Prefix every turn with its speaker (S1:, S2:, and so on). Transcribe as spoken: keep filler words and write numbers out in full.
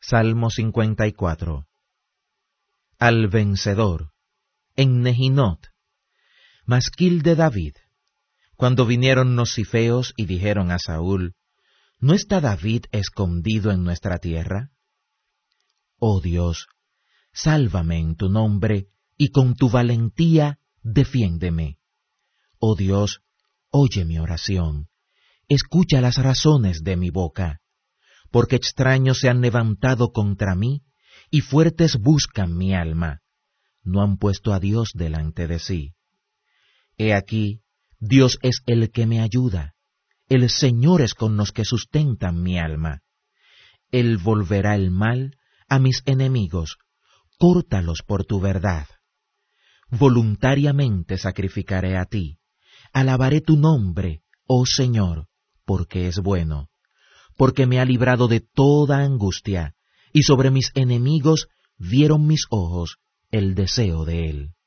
S1: Salmo cincuenta y cuatro. Al vencedor, en Nehinot, masquil de David. Cuando vinieron los cifeos y dijeron a Saúl, ¿no está David escondido en nuestra tierra? Oh Dios, sálvame en tu nombre, y con tu valentía defiéndeme. Oh Dios, oye mi oración, escucha las razones de mi boca, porque extraños se han levantado contra mí, y fuertes buscan mi alma. No han puesto a Dios delante de sí. He aquí, Dios es el que me ayuda, el Señor es con los que sustentan mi alma. Él volverá el mal a mis enemigos, córtalos por tu verdad. Voluntariamente sacrificaré a ti, alabaré tu nombre, oh Señor, porque es bueno, porque me ha librado de toda angustia, y sobre mis enemigos vieron mis ojos el deseo de él.